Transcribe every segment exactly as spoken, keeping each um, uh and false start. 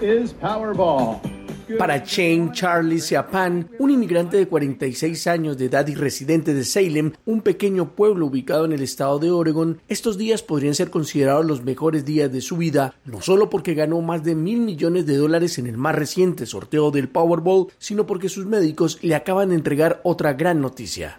is Powerball. Para Shane Charlie Seapan, un inmigrante de cuarenta y seis años de edad y residente de Salem, un pequeño pueblo ubicado en el estado de Oregon, estos días podrían ser considerados los mejores días de su vida, no solo porque ganó más de mil millones de dólares en el más reciente sorteo del Powerball, sino porque sus médicos le acaban de entregar otra gran noticia.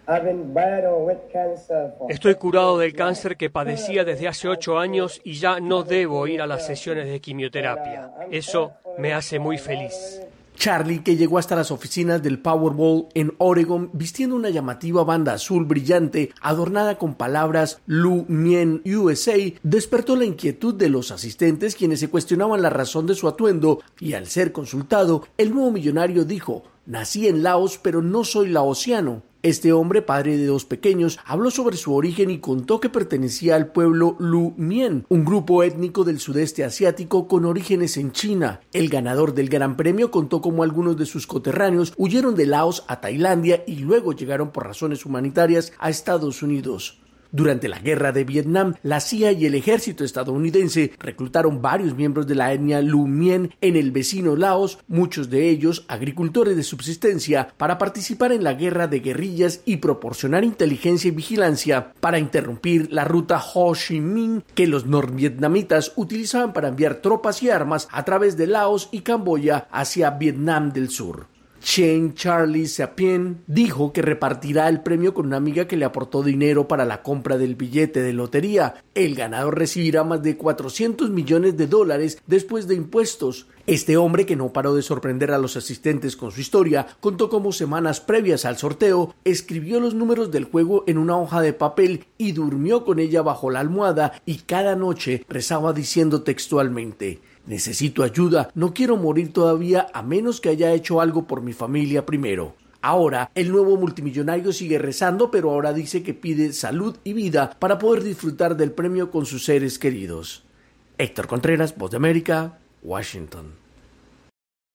Estoy curado del cáncer que padecía desde hace ocho años y ya no debo ir a las sesiones de quimioterapia. Eso me hace muy feliz. Charlie, que llegó hasta las oficinas del Powerball en Oregon vistiendo una llamativa banda azul brillante adornada con palabras Lu Mien U S A, despertó la inquietud de los asistentes, quienes se cuestionaban la razón de su atuendo, y al ser consultado, el nuevo millonario dijo: nací en Laos, pero no soy laosiano. Este hombre, padre de dos pequeños, habló sobre su origen y contó que pertenecía al pueblo Lu Mien, un grupo étnico del sudeste asiático con orígenes en China. El ganador del Gran Premio contó cómo algunos de sus coterráneos huyeron de Laos a Tailandia y luego llegaron por razones humanitarias a Estados Unidos. Durante la guerra de Vietnam, la C I A y el ejército estadounidense reclutaron varios miembros de la etnia Lu Mien en el vecino Laos, muchos de ellos agricultores de subsistencia, para participar en la guerra de guerrillas y proporcionar inteligencia y vigilancia para interrumpir la ruta Ho Chi Minh que los norvietnamitas utilizaban para enviar tropas y armas a través de Laos y Camboya hacia Vietnam del Sur. Shane Charlie Seapan dijo que repartirá el premio con una amiga que le aportó dinero para la compra del billete de lotería. El ganador recibirá más de cuatrocientos millones de dólares después de impuestos. Este hombre, que no paró de sorprender a los asistentes con su historia, contó cómo semanas previas al sorteo escribió los números del juego en una hoja de papel y durmió con ella bajo la almohada, y cada noche rezaba diciendo textualmente: necesito ayuda, no quiero morir todavía a menos que haya hecho algo por mi familia primero. Ahora, el nuevo multimillonario sigue rezando, pero ahora dice que pide salud y vida para poder disfrutar del premio con sus seres queridos. Héctor Contreras, Voz de América, Washington.